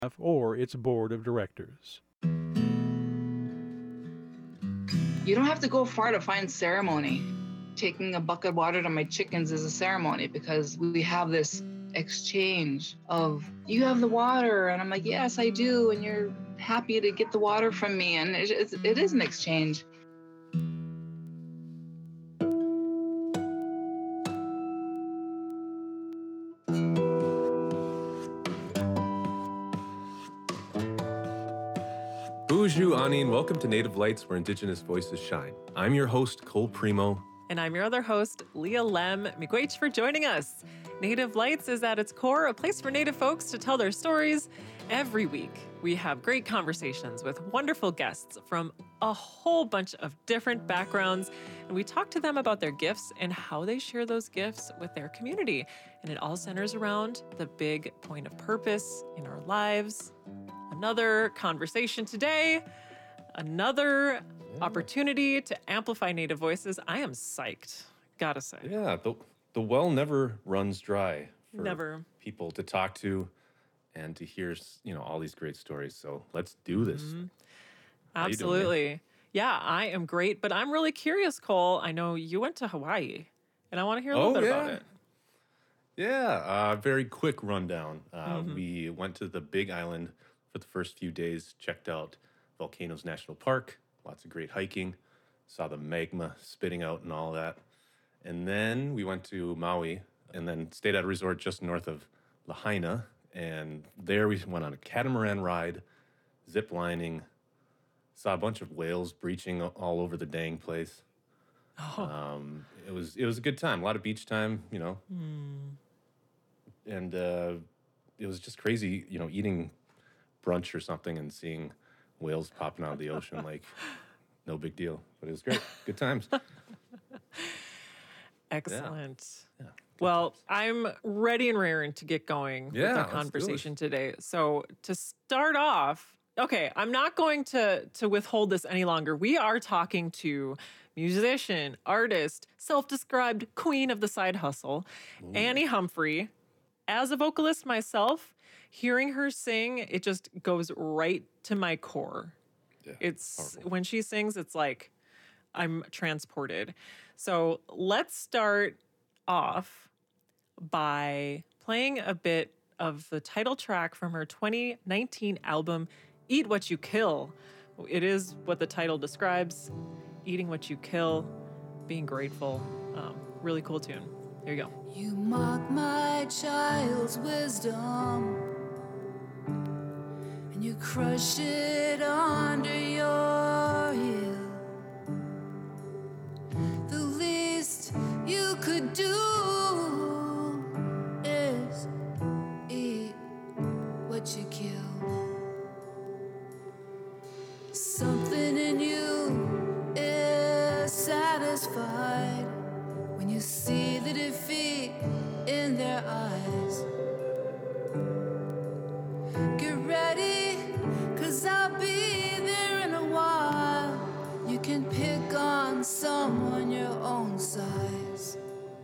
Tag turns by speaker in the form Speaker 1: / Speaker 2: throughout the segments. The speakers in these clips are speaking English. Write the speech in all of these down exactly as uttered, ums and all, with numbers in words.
Speaker 1: or its board of directors.
Speaker 2: You don't have to go far to find ceremony. Taking a bucket of water to my chickens is a ceremony because we have this exchange of, you have the water, and I'm like, yes, I do, and you're happy to get the water from me, and it, it's, it is an exchange.
Speaker 3: Bonjour, Ani, and welcome to Native Lights, where Indigenous voices shine. I'm your host, Cole Primo.
Speaker 4: And I'm your other host, Leah Lem. Miigwech for joining us. Native Lights is at its core a place for Native folks to tell their stories. Every week, we have great conversations with wonderful guests from a whole bunch of different backgrounds, and we talk to them about their gifts and how they share those gifts with their community. And it all centers around the big point of purpose in our lives. Another conversation today, another yeah. opportunity to amplify Native voices. I am psyched, gotta say.
Speaker 3: Yeah, the, the well never runs dry for
Speaker 4: never.
Speaker 3: people to talk to and to hear, you know, all these great stories. So let's do this.
Speaker 4: Mm-hmm. Absolutely. Doing, yeah, I am great, but I'm really curious, Cole. I know you went to Hawaii, and I want to hear a little
Speaker 3: oh,
Speaker 4: bit
Speaker 3: yeah.
Speaker 4: about it.
Speaker 3: Yeah, uh, very quick rundown. Uh,
Speaker 4: mm-hmm.
Speaker 3: We went to the Big Island for the first few days, checked out Volcanoes National Park, lots of great hiking, saw the magma spitting out and all that. And then we went to Maui and then stayed at a resort just north of Lahaina. And there we went on a catamaran ride, zip lining, saw a bunch of whales breaching all over the dang place.
Speaker 4: Oh.
Speaker 3: Um, it was it was a good time, a lot of beach time, you know.
Speaker 4: Mm.
Speaker 3: And uh, it was just crazy, you know, eating brunch or something and seeing whales popping out of the ocean, like no big deal, but it was great. Good times.
Speaker 4: Excellent.
Speaker 3: Yeah. Yeah,
Speaker 4: well,
Speaker 3: times.
Speaker 4: I'm ready and raring to get going
Speaker 3: yeah,
Speaker 4: with our conversation today. So to start off, okay, I'm not going to, to withhold this any longer. We are talking to musician, artist, self-described queen of the side hustle, Ooh. Annie Humphrey. As a vocalist myself, hearing her sing, it just goes right to my core.
Speaker 3: Yeah,
Speaker 4: it's
Speaker 3: powerful.
Speaker 4: When she sings, it's like I'm transported. So let's start off by playing a bit of the title track from her twenty nineteen album, Eat What You Kill. It is what the title describes, eating what you kill, being grateful. Um, really cool tune. Here you go.
Speaker 5: You mock my child's wisdom, and you crush it under your heel. The least you could do is eat what you kill. Something in you is satisfied when you see the defeat in their eyes. Get ready, cause I'll be there in a while. You can pick on someone your own size.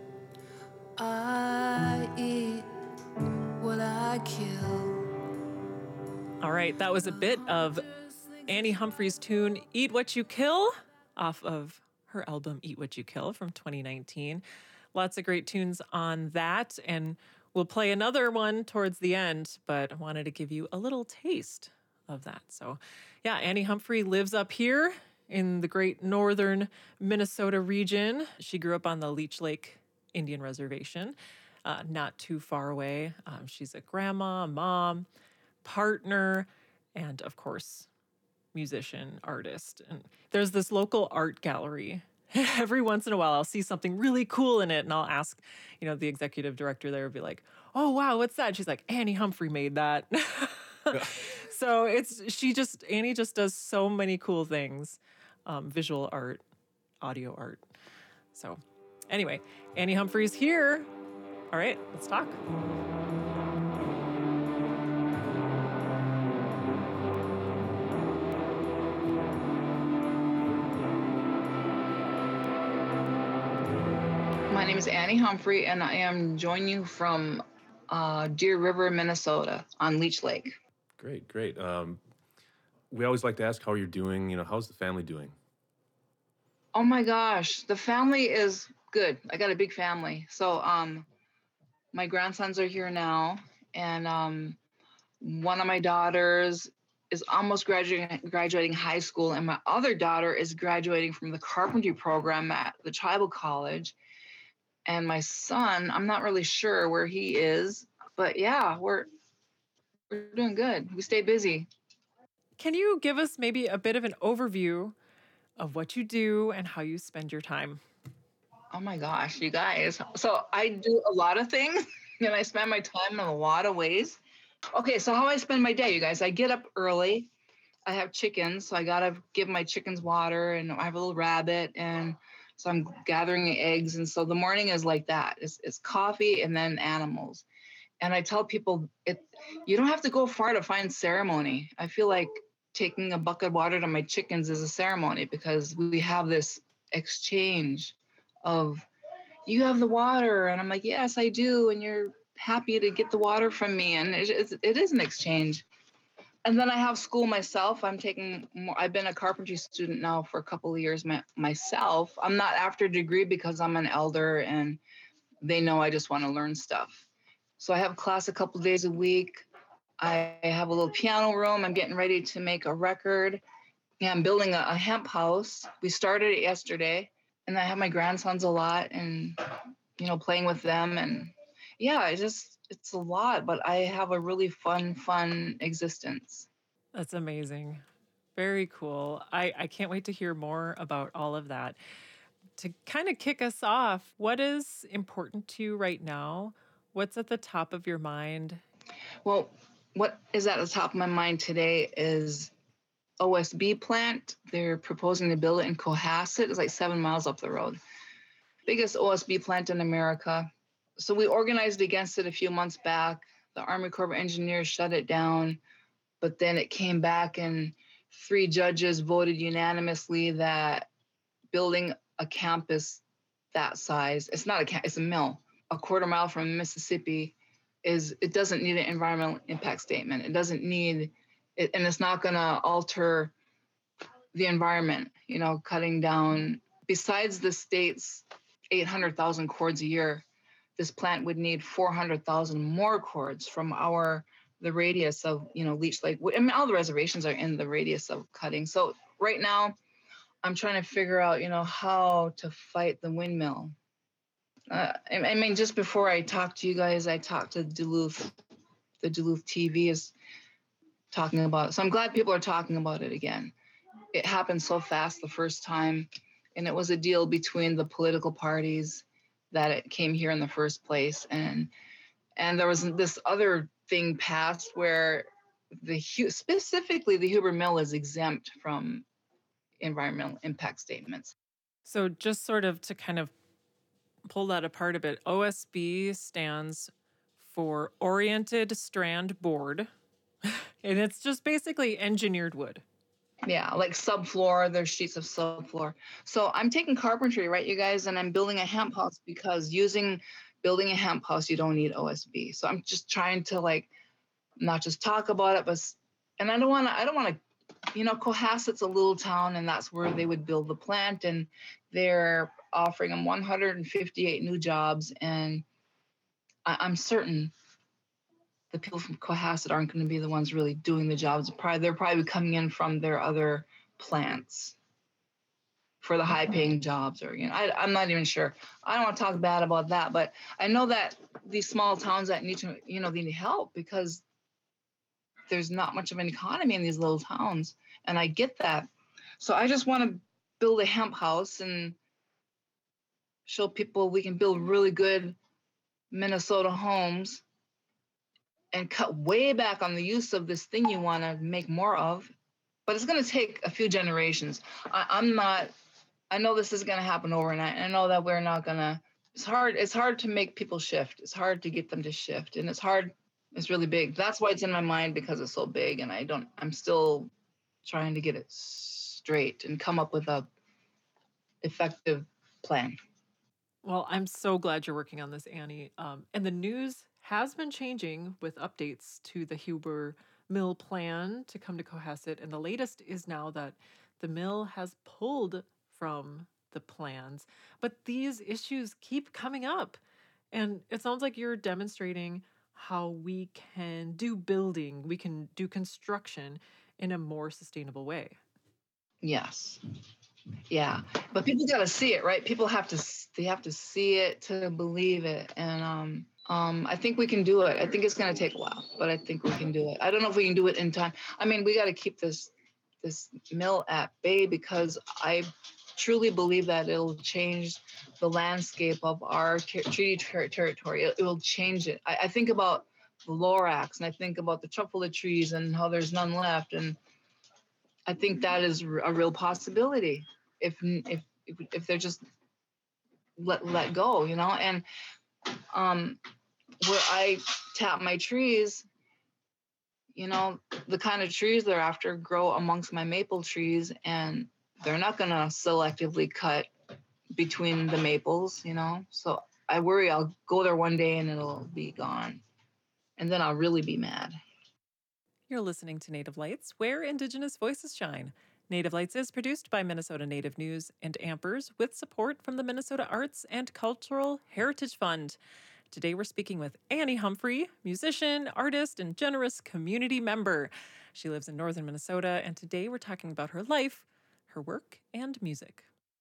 Speaker 5: I eat what I kill.
Speaker 4: All right, that was a bit of Annie Humphrey's tune, Eat What You Kill, off of her album, Eat What You Kill, from twenty nineteen. Lots of great tunes on that, and we'll play another one towards the end, but I wanted to give you a little taste of that. So, yeah, Annie Humphrey lives up here in the great northern Minnesota region. She grew up on the Leech Lake Indian Reservation, uh, not too far away. Um, she's a grandma, mom, partner, and, of course, musician, artist. And there's this local art gallery. Every once in a while, I'll see something really cool in it, and I'll ask, you know, the executive director there, will be like, "Oh, wow, what's that?" And she's like, "Annie Humphrey made that." So it's she just Annie just does so many cool things, um, visual art, audio art. So anyway, Annie Humphrey's here. All right, let's talk.
Speaker 2: My name is Annie Humphrey, and I am joining you from uh, Deer River, Minnesota, on Leech Lake.
Speaker 3: Great, great. Um, we always like to ask how you're doing. You know, how's the family doing?
Speaker 2: Oh my gosh, the family is good. I got a big family. So um my grandsons are here now, and um one of my daughters is almost graduating graduating high school, and my other daughter is graduating from the carpentry program at the tribal college. And my son, I'm not really sure where he is, but yeah, we're we're doing good. We stay busy.
Speaker 4: Can you give us maybe a bit of an overview of what you do and how you spend your time?
Speaker 2: Oh my gosh, you guys. So I do a lot of things and I spend my time in a lot of ways. Okay, so how I spend my day, you guys, I get up early. I have chickens, so I gotta give my chickens water, and I have a little rabbit, and so I'm gathering eggs. And so the morning is like that. It's, it's coffee and then animals. And I tell people it you don't have to go far to find ceremony. I feel like taking a bucket of water to my chickens is a ceremony because we have this exchange of you have the water, and I'm like, yes, I do, and you're happy to get the water from me, and it, it's, it is an exchange. And then I have school myself. I'm taking more, I've been a carpentry student now for a couple of years my, myself. I'm not after a degree because I'm an elder and they know I just want to learn stuff. So I have class a couple of days a week. I have a little piano room. I'm getting ready to make a record. Yeah, I'm building a, a hemp house. We started it yesterday, and I have my grandsons a lot, and you know, playing with them, and yeah, it just it's a lot, but I have a really fun, fun existence.
Speaker 4: That's amazing. Very cool. I, I can't wait to hear more about all of that. To kind of kick us off, what is important to you right now? What's at the top of your mind?
Speaker 2: Well, what is at the top of my mind today is O S B plant. They're proposing to build it in Cohasset. It's like seven miles up the road. Biggest O S B plant in America. So we organized against it a few months back. The Army Corps of Engineers shut it down, but then it came back and three judges voted unanimously that building a campus that size, it's not a camp, it's a mill, a quarter mile from Mississippi, is it doesn't need an environmental impact statement. It doesn't need it, and it's not going to alter the environment, you know, cutting down. Besides the state's eight hundred thousand cords a year, this plant would need four hundred thousand more cords from our, the radius of, you know, Leech Lake. I mean, all the reservations are in the radius of cutting. So right now, I'm trying to figure out, you know, how to fight the windmill. Uh, I, I mean, just before I talk to you guys, I talked to Duluth. The Duluth T V is talking about it. So I'm glad people are talking about it again. It happened so fast the first time, and it was a deal between the political parties that it came here in the first place. And and there was this other thing passed where the specifically the Huber Mill is exempt from environmental impact statements.
Speaker 4: So, just sort of to kind of pull that apart a bit, O S B stands for Oriented Strand Board, and it's just basically engineered wood.
Speaker 2: Yeah, like subfloor, there's sheets of subfloor. So I'm taking carpentry, right, you guys, and I'm building a hemp house because using building a hemp house, you don't need O S B. So I'm just trying to like not just talk about it, but and I don't want to. I don't want to. You know, Cohasset's a little town, and that's where they would build the plant, and they're offering them one hundred fifty-eight new jobs, and I, I'm certain the people from Cohasset aren't going to be the ones really doing the jobs. Probably they're probably coming in from their other plants for the high-paying jobs, or you know, I, I'm not even sure. I don't want to talk bad about that, but I know that these small towns that need to, you know, they need help because there's not much of an economy in these little towns, and I get that. So I just want to build a hemp house and show people we can build really good Minnesota homes and cut way back on the use of this thing you want to make more of. But it's going to take a few generations. I, I'm not, I know this is going to happen overnight. I know that we're not going to, it's hard. It's hard to make people shift. It's hard to get them to shift. And it's hard. It's really big. That's why it's in my mind, because it's so big. And I don't, I'm still trying to get it straight and come up with a effective plan.
Speaker 4: Well, I'm so glad you're working on this, Annie. Um, and the news has been changing with updates to the Huber mill plan to come to Cohasset. And the latest is now that the mill has pulled from the plans. But these issues keep coming up. And it sounds like you're demonstrating how we can do building, we can do construction in a more sustainable way.
Speaker 2: Yes. Yeah. But people got to see it, right? People have to, they have to see it to believe it. And um, um, I think we can do it. I think it's going to take a while, but I think we can do it. I don't know if we can do it in time. I mean, we got to keep this, this mill at bay because I truly believe that it'll change the landscape of our ter- treaty ter- territory. It, it will change it. I, I think about the Lorax and I think about the truffle trees and how there's none left. And I think that is a real possibility if if if, if they're just let let go, you know. And um, where I tap my trees, you know, the kind of trees they're after grow amongst my maple trees, and they're not going to selectively cut between the maples, you know. So I worry I'll go there one day and it'll be gone, and then I'll really be mad.
Speaker 4: You're listening to Native Lights, where Indigenous voices shine. Native Lights is produced by Minnesota Native News and Ampers with support from the Minnesota Arts and Cultural Heritage Fund. Today we're speaking with Annie Humphrey, musician, artist, and generous community member. She lives in northern Minnesota, and today we're talking about her life, her work, and music.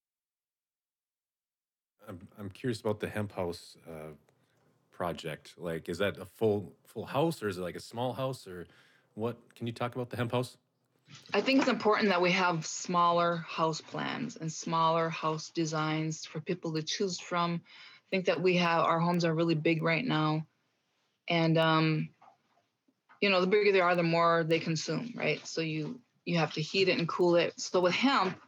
Speaker 3: I'm I'm curious about the hemp house uh, project. Like, is that a full full house or is it like a small house or what? Can you talk about the hemp house?
Speaker 2: I think it's important that we have smaller house plans and smaller house designs for people to choose from. I think that we have, our homes are really big right now. And, um, you know, the bigger they are, the more they consume, right? So you, you have to heat it and cool it. So with hemp,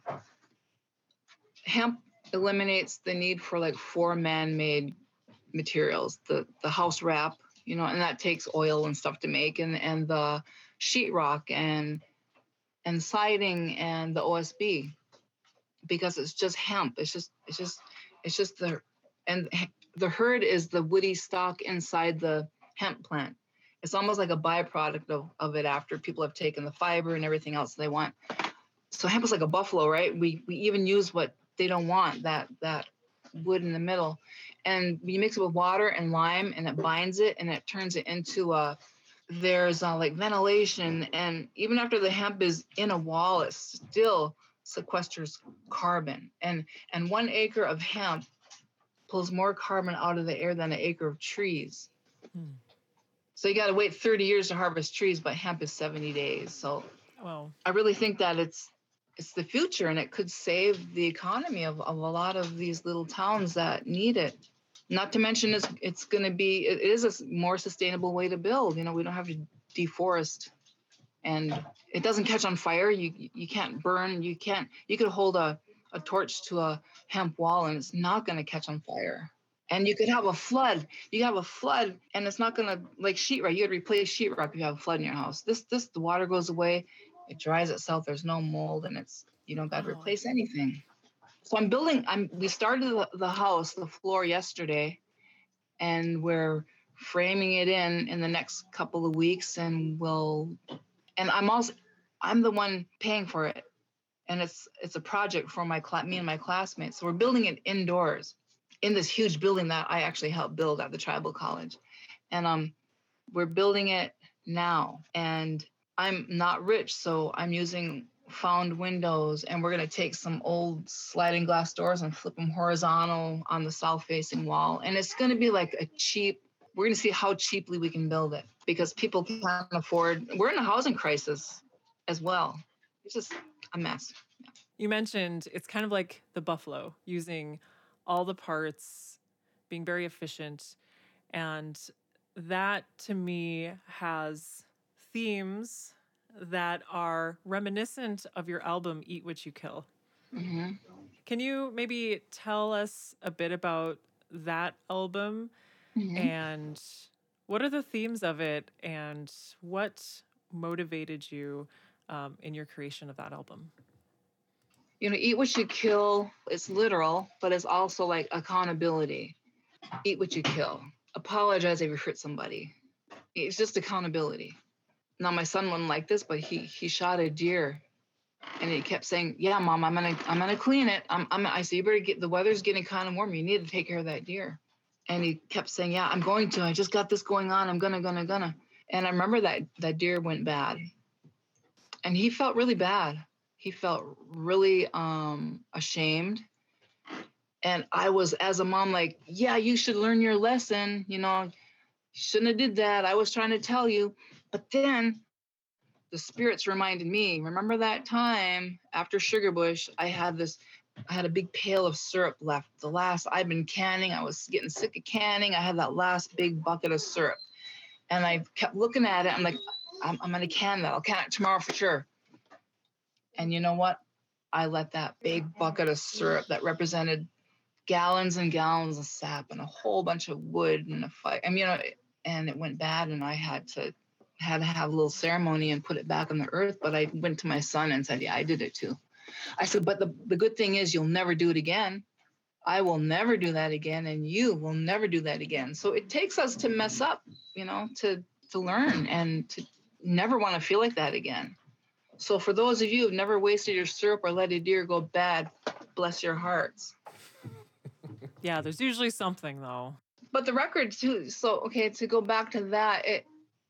Speaker 2: hemp eliminates the need for like four man-made materials, the, the house wrap, you know, and that takes oil and stuff to make, and, and the sheetrock and and siding and the O S B, because it's just hemp. It's just, it's just, it's just the, and the hurd is the woody stalk inside the hemp plant. It's almost like a byproduct of, of it after people have taken the fiber and everything else they want. So hemp is like a buffalo, right? We we even use what they don't want, that that wood in the middle. And we mix it with water and lime and it binds it and it turns it into a, there's uh, like ventilation, and even after the hemp is in a wall, it still sequesters carbon. And and one acre of hemp pulls more carbon out of the air than an acre of trees. Hmm. So you got to wait thirty years to harvest trees, but hemp is seventy days. So
Speaker 4: wow.
Speaker 2: I really think that it's it's the future, and it could save the economy of, of a lot of these little towns that need it. Not to mention it's it's going to be, it is a more sustainable way to build. You know, we don't have to deforest, and it doesn't catch on fire. You you can't burn. You can't, you could hold a, a torch to a hemp wall and it's not going to catch on fire. And you could have a flood. You have a flood and it's not going to, like sheetrock. You could replace sheetrock if you have a flood in your house. This, this, the water goes away. It dries itself. There's no mold, and it's, you don't got to
Speaker 4: wow.
Speaker 2: replace anything. So I'm building, I'm, we started the, the house, the floor yesterday, and we're framing it in in the next couple of weeks, and we'll, and I'm also, I'm the one paying for it. And it's, it's a project for my class, me and my classmates. So we're building it indoors in this huge building that I actually helped build at the tribal college. And um, we're building it now, and I'm not rich, so I'm using found windows, and we're going to take some old sliding glass doors and flip them horizontal on the south facing wall. And it's going to be like a cheap, we're going to see how cheaply we can build it, because people can't afford, we're in a housing crisis as well. It's just a mess. Yeah.
Speaker 4: You mentioned it's kind of like the buffalo, using all the parts, being very efficient. And that to me has themes that are reminiscent of your album, Eat What You Kill.
Speaker 2: Mm-hmm.
Speaker 4: Can you maybe tell us a bit about that album? Mm-hmm. And what are the themes of it, and what motivated you um, in your creation of that album?
Speaker 2: You know, Eat What You Kill is literal, but it's also like accountability. Eat what you kill. Apologize if you hurt somebody. It's just accountability. Now my son wouldn't like this, but he he shot a deer, and he kept saying, "Yeah, Mom, I'm gonna I'm gonna clean it. I'm I'm." I said, "You better get. The weather's getting kind of warm. You need to take care of that deer." And he kept saying, "Yeah, I'm going to. I just got this going on. I'm gonna gonna gonna." And I remember that that deer went bad, and he felt really bad. He felt really um, ashamed. And I was, as a mom, like, "Yeah, you should learn your lesson. You know, you shouldn't have did that. I was trying to tell you." But then the spirits reminded me, remember that time after Sugar Bush, I had this, I had a big pail of syrup left. The last, I'd been canning. I was getting sick of canning. I had that last big bucket of syrup. And I kept looking at it. I'm like, I'm, I'm going to can that. I'll can it tomorrow for sure. And you know what? I let that big bucket of syrup that represented gallons and gallons of sap and a whole bunch of wood and a fire. I mean, you know, and it went bad, and I had to had to have a little ceremony and put it back on the earth. But I went to my son and said, "Yeah, I did it too." I said, "But the, the good thing is you'll never do it again. I will never do that again, and you will never do that again." So it takes us to mess up, you know, to to learn and to never want to feel like that again. So for those of you who've never wasted your syrup or let a deer go bad, bless your hearts.
Speaker 4: Yeah, there's usually something though.
Speaker 2: But the record too, so okay, to go back to that, it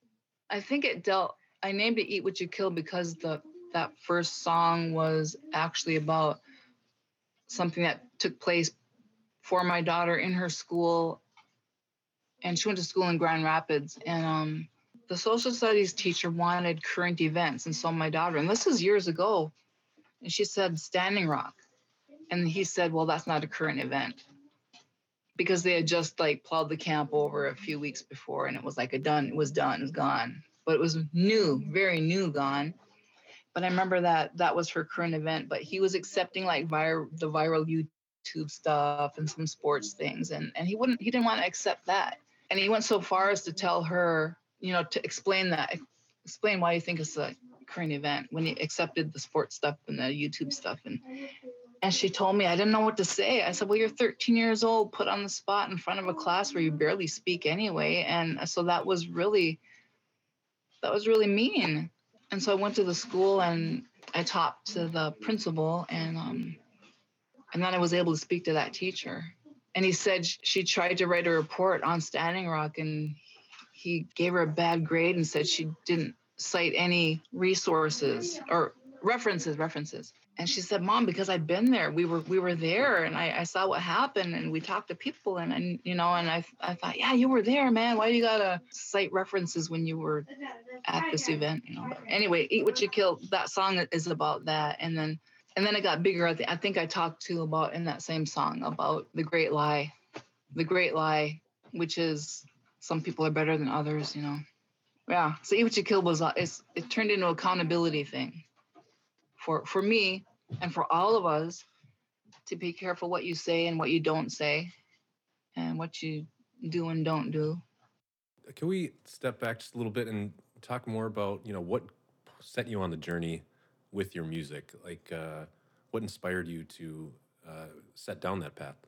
Speaker 2: I think it dealt I named it Eat What You Kill because the that first song was actually about something that took place for my daughter in her school. And she went to school in Grand Rapids. And um, the social studies teacher wanted current events. And so my daughter, and this was years ago, and she said Standing Rock. And he said, well, that's not a current event. Because they had just like plowed the camp over a few weeks before, and it was like a done, it was done, it's gone. But it was new, very new gone. But I remember that that was her current event. But he was accepting like vir- the viral YouTube stuff and some sports things, and and he wouldn't, he didn't want to accept that. And he went so far as to tell her, you know, to explain that, explain why you think it's a current event when he accepted the sports stuff and the YouTube stuff. And and she told me, I didn't know what to say. I said, well, you're thirteen years old, put on the spot in front of a class where you barely speak anyway. And so that was really, that was really mean. And so I went to the school and I talked to the principal, and um, and then I was able to speak to that teacher. And he said she tried to write a report on Standing Rock, and he gave her a bad grade and said she didn't cite any resources or references, references. And she said, Mom, because I've been there, we were we were there, and I, I saw what happened, and we talked to people, and, and you know, and I I thought, yeah, you were there, man. Why do you gotta cite references when you were at this event? You know. But anyway, Eat What You Kill. That song is about that, and then and then it got bigger. I, th- I think I talked to about in that same song about the great lie, the great lie, which is some people are better than others, you know. Yeah. So Eat What You Kill was uh, it's, it turned into an accountability thing for for me. And for all of us to be careful what you say and what you don't say and what you do and don't do.
Speaker 3: Can we step back just a little bit and talk more about, you know, what set you on the journey with your music? Like, uh, what inspired you to uh, set down that path?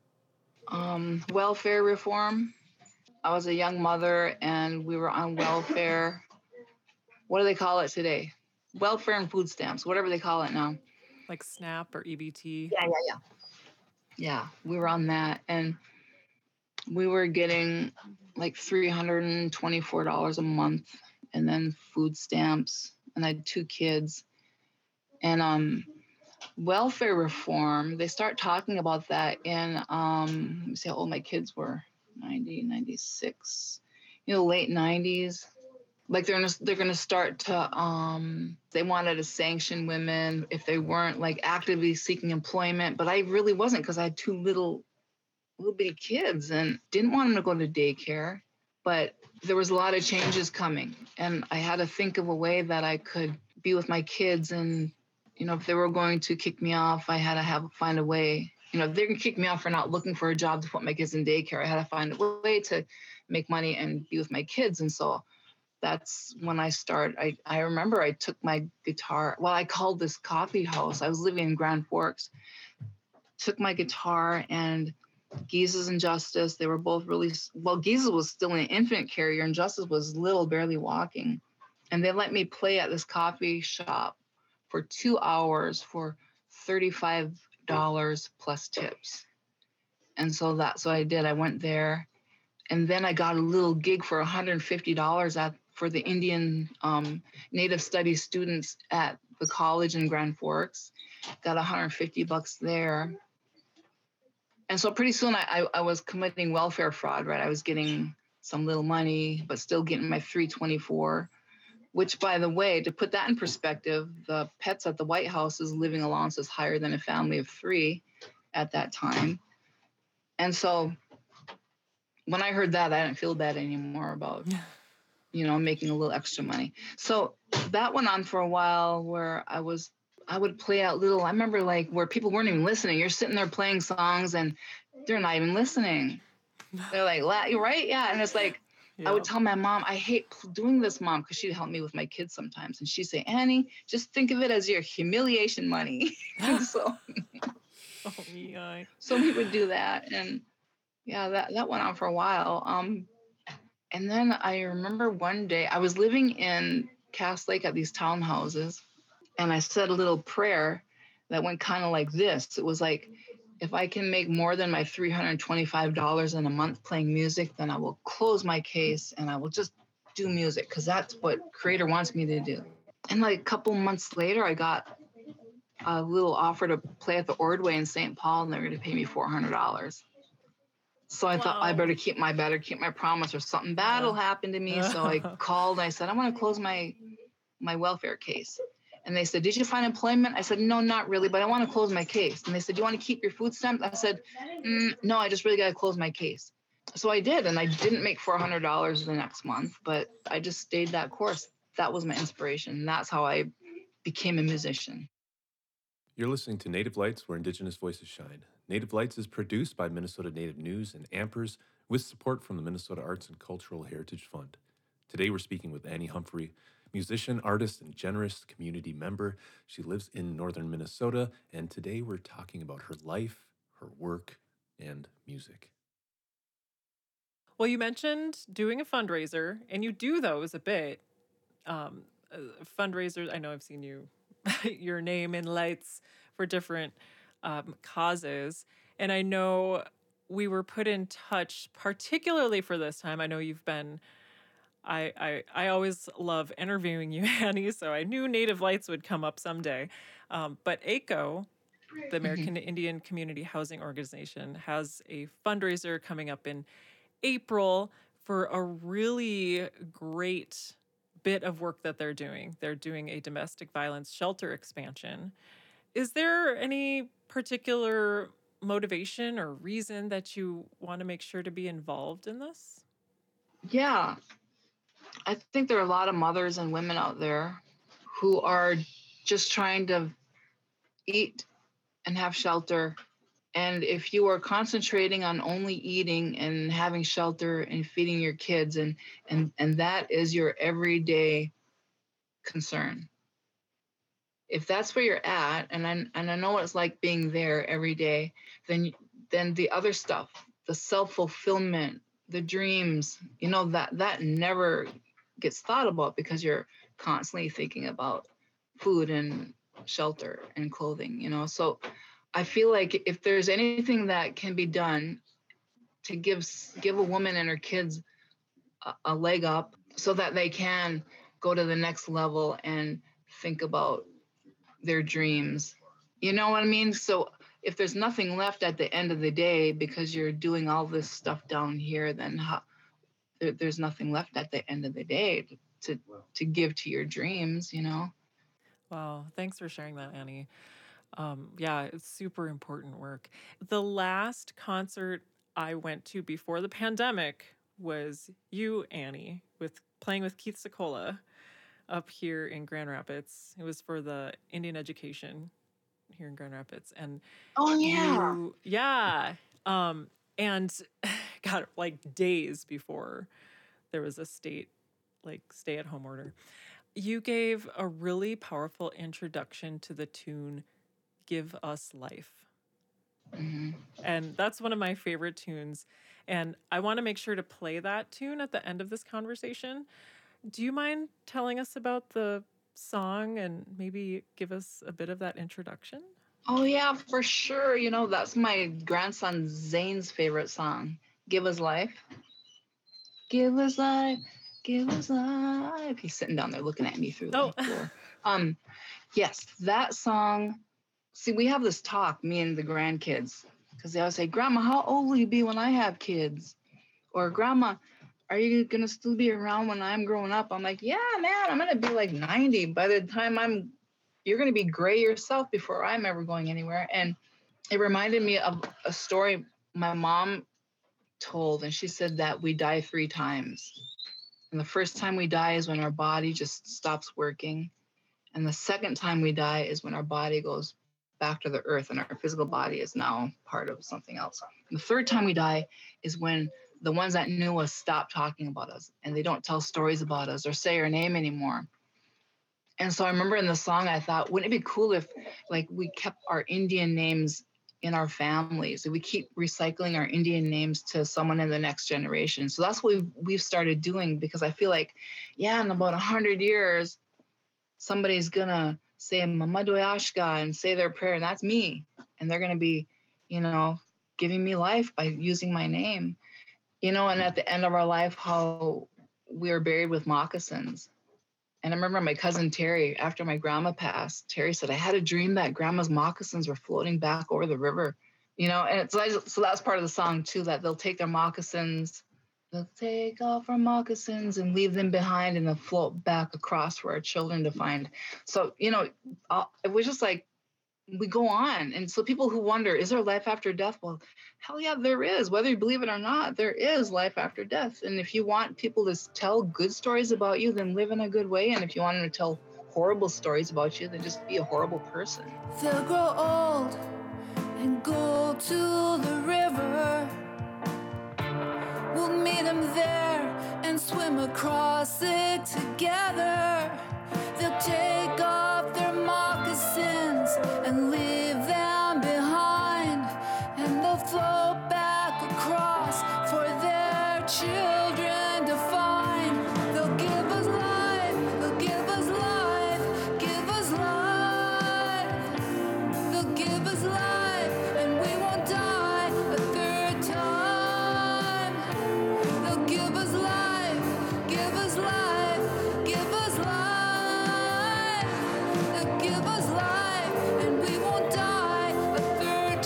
Speaker 2: Um, welfare reform. I was a young mother and we were on welfare. What do they call it today? Welfare and food stamps, whatever they call it now.
Speaker 4: Like SNAP or E B T.
Speaker 2: Yeah, yeah, yeah. Yeah, we were on that, and we were getting like three hundred twenty-four dollars a month, and then food stamps, and I had two kids. And um, welfare reform, they start talking about that in, um, let me see how old my kids were, ninety, ninety-six, you know, late nineties. Like they're gonna, they're gonna start to, um, they wanted to sanction women if they weren't like actively seeking employment, but I really wasn't because I had two little, little bitty kids and didn't want them to go to daycare. But there was a lot of changes coming, and I had to think of a way that I could be with my kids. And you know, if they were going to kick me off, I had to have find a way. You know, if they're gonna kick me off for not looking for a job to put my kids in daycare, I had to find a way to make money and be with my kids. And so that's when I started. I, I remember I took my guitar. Well, I called this coffee house. I was living in Grand Forks. Took my guitar and Geezus and Justice. They were both really, well, Geezus was still an infant carrier and Justice was little, barely walking. And they let me play at this coffee shop for two hours for thirty-five dollars plus tips. And so that's what I did. I went there, and then I got a little gig for one hundred fifty dollars at for the Indian um, Native Studies students at the college in Grand Forks. Got one hundred fifty bucks there. And so pretty soon I, I, I was committing welfare fraud, right? I was getting some little money, but still getting my three twenty-four, which, by the way, to put that in perspective, the pets at the White House's living allowance is higher than a family of three at that time. And so when I heard that, I didn't feel bad anymore about, you know, making a little extra money. So that went on for a while where I was, I would play out little, I remember like where people weren't even listening. You're sitting there playing songs and they're not even listening. They're like, "La- you're right? Yeah. And it's like,
Speaker 4: Yeah.
Speaker 2: I would tell my mom, I hate doing this, Mom, because she'd help me with my kids sometimes. And she'd say, Annie, just think of it as your humiliation money. And so,
Speaker 4: Oh, yeah.
Speaker 2: so we would do that. And yeah, that, that went on for a while. Um, and then I remember one day I was living in Cass Lake at these townhouses, and I said a little prayer that went kind of like this. It was like, if I can make more than my three hundred twenty-five dollars in a month playing music, then I will close my case and I will just do music, because that's what Creator wants me to do. And like a couple months later, I got a little offer to play at the Ordway in Saint Paul, and they were going to pay me four hundred dollars. So I thought I
Speaker 4: Wow.
Speaker 2: better keep my better keep my promise, or something bad will happen to me. So I called and I said, I want to close my my welfare case. And they said, did you find employment? I said, no, not really, but I want to close my case. And they said, do you want to keep your food stamps? I said, mm, no, I just really got to close my case. So I did, and I didn't make four hundred dollars the next month, but I just stayed that course. That was my inspiration. And that's how I became a musician.
Speaker 3: You're listening to Native Lights, where Indigenous voices shine. Native Lights is produced by Minnesota Native News and Ampers with support from the Minnesota Arts and Cultural Heritage Fund. Today we're speaking with Annie Humphrey, musician, artist, and generous community member. She lives in northern Minnesota, and today we're talking about her life, her work, and music.
Speaker 4: Well, you mentioned doing a fundraiser, and you do those a bit. Um, uh, fundraisers, I know I've seen you, your name in lights for different um, causes. And I know we were put in touch, particularly for this time. I know you've been, I, I, I always love interviewing you, Annie, so I knew Native Lights would come up someday. Um, but A C O, the American Indian Community Housing Organization, has a fundraiser coming up in April for a really great bit of work that they're doing. They're doing a domestic violence shelter expansion. Is there any particular motivation or reason that you want to make sure to be involved in this?
Speaker 2: Yeah, I think there are a lot of mothers and women out there who are just trying to eat and have shelter. And if you are concentrating on only eating and having shelter and feeding your kids, and and and that is your everyday concern, if that's where you're at, and I and I know what it's like being there every day, then then the other stuff, the self-fulfillment, the dreams, you know, that that never gets thought about, because you're constantly thinking about food and shelter and clothing, you know. So I feel like if there's anything that can be done to give give a woman and her kids a, a leg up so that they can go to the next level and think about their dreams, you know what I mean? So if there's nothing left at the end of the day because you're doing all this stuff down here, then how, there, there's nothing left at the end of the day to to give to your dreams, you know?
Speaker 4: Wow, thanks for sharing that, Annie. Um, yeah, it's super important work. The last concert I went to before the pandemic was you, Annie, with playing with Keith Secola up here in Grand Rapids. It was for the Indian education here in Grand Rapids. And
Speaker 2: Oh yeah.
Speaker 4: you, yeah. Um, and got like days before there was a state like stay at home order. You gave a really powerful introduction to the tune Give Us Life.
Speaker 2: Mhm.
Speaker 4: And that's one of my favorite tunes. And I want to make sure to play that tune at the end of this conversation. Do you mind telling us about the song and maybe give us a bit of that introduction?
Speaker 2: Oh, yeah, for sure. You know, that's my grandson Zane's favorite song, Give Us Life. Give us life, give us life. He's sitting down there looking at me through the
Speaker 4: Oh.
Speaker 2: door. Um, yes, that song. See, we have this talk, me and the grandkids, because they always say, Grandma, how old will you be when I have kids? Or Grandma, are you going to still be around when I'm growing up? I'm like, yeah, man, I'm going to be like ninety. By the time I'm, you're going to be gray yourself before I'm ever going anywhere. And it reminded me of a story my mom told, and she said that we die three times. And the first time we die is when our body just stops working. And the second time we die is when our body goes back to the earth and our physical body is now part of something else. And the third time we die is when the ones that knew us stop talking about us and they don't tell stories about us or say our name anymore. And so I remember in the song, I thought, wouldn't it be cool if like we kept our Indian names in our families? If we keep recycling our Indian names to someone in the next generation. So that's what we've, we've started doing, because I feel like, yeah, in about a hundred years, somebody's gonna say Mama Doyashka and say their prayer, and that's me. And they're gonna be, you know, giving me life by using my name. You know, and at the end of our life, how we were buried with moccasins. And I remember my cousin Terry, after my grandma passed, Terry said, I had a dream that grandma's moccasins were floating back over the river. You know, and it's like, so that's part of the song too, that they'll take their moccasins, they'll take off our moccasins and leave them behind, and they'll float back across for our children to find. So, you know, uh, it was just like, we go on. And so people who wonder, is there life after death? Well, hell yeah, there is. Whether you believe it or not, there is life after death. And if you want people to tell good stories about you, then live in a good way. And if you want them to tell horrible stories about you, then just be a horrible person.
Speaker 5: They'll grow old and go to the river. We'll meet them there and swim across it together. They'll take off their moccasins and leave them behind, and they'll float back across for their children to find. They'll give us life, they'll give us life, give us life. They'll give us life, and we won't die a third time. They'll give us life, give us life, give us life. Give us life, and we won't die a third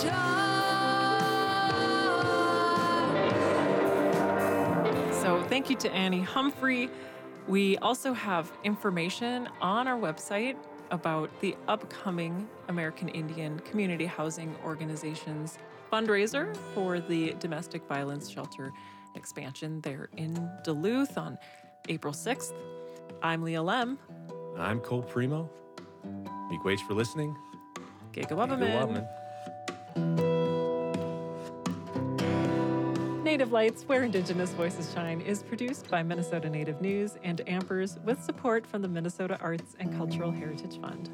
Speaker 5: time.
Speaker 4: So thank you to Annie Humphrey. We also have information on our website about the upcoming American Indian Community Housing Organization's fundraiser for the domestic violence shelter expansion there in Duluth on April sixth. I'm Leah Lem.
Speaker 3: I'm Cole Primo. Miigwech for listening.
Speaker 4: Gigawabaman. Native Lights, Where Indigenous Voices Shine, is produced by Minnesota Native News and Ampers with support from the Minnesota Arts and Cultural Heritage Fund.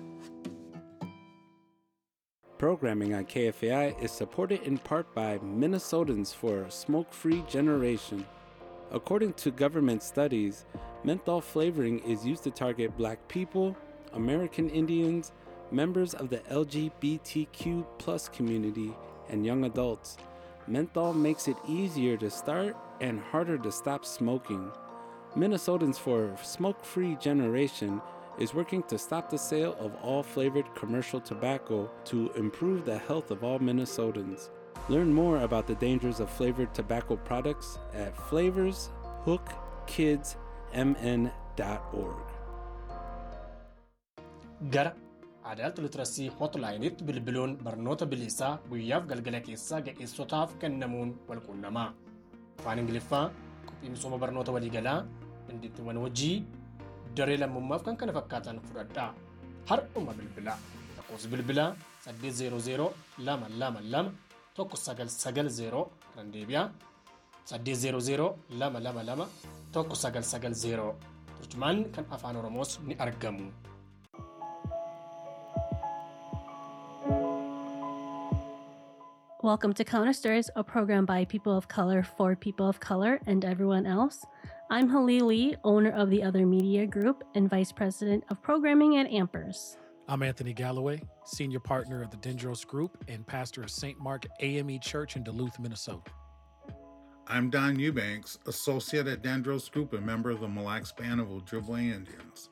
Speaker 6: Programming on K F A I is supported in part by Minnesotans for a Smoke-Free Generation. According to government studies, menthol flavoring is used to target Black people, American Indians, members of the L G B T Q plus community, and young adults. Menthol makes it easier to start and harder to stop smoking. Minnesotans for Smoke-Free Generation is working to stop the sale of all flavored commercial tobacco to improve the health of all Minnesotans. Learn more about the dangers of flavored tobacco products at flavors hook kids m n dot org.
Speaker 7: Gara Adult Literacy Hotline bilbiluun barnoota bilisaa guyyaaf galgala keessaa ga'eessotaaf kennamuun walquunnamaa. Afaan Ingiliffaa, qophii misooma barnoota waliigalaa, dandeettiiwwan hojii, daree lammummaaf kan kana fakkaatan fudhadhaa. Har'uma bilbilaa. Lakkoofsi bilbilaa saddeet zero zero lama lama lama tokko sagal sagal zero randeebiyaa saddeet zero zero lama lama lama tokko sagal sagal zero. Turjumaan kan afaan Oromoos ni argamu.
Speaker 8: Welcome to Counter Stories, a program by people of color for people of color and everyone else. I'm Halil Lee, owner of the Other Media Group and Vice President of Programming at Ampers.
Speaker 9: I'm Anthony Galloway, Senior Partner of the Dendros Group and pastor of Saint Mark A M E Church in Duluth, Minnesota.
Speaker 10: I'm Don Eubanks, Associate at Dendros Group and member of the Mille Lacs Band of Ojibwe Indians.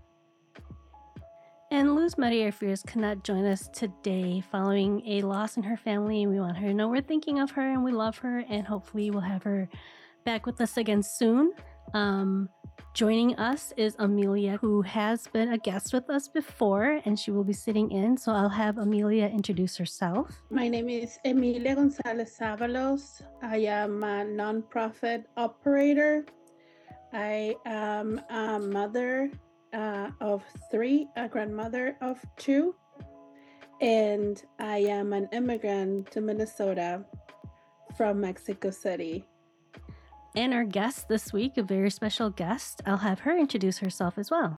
Speaker 8: And Luz Maria Fierce cannot join us today following a loss in her family, and we want her to know we're thinking of her and we love her, and hopefully we'll have her back with us again soon. Um, joining us is Amelia, who has been a guest with us before, and she will be sitting in. So I'll have Amelia introduce herself.
Speaker 11: My name is Emilia Gonzalez Avalos. I am a nonprofit operator. I am a mother uh, of three, a grandmother of two, and I am an immigrant to Minnesota from Mexico City.
Speaker 8: And our guest this week, a very special guest, I'll have her introduce herself as well.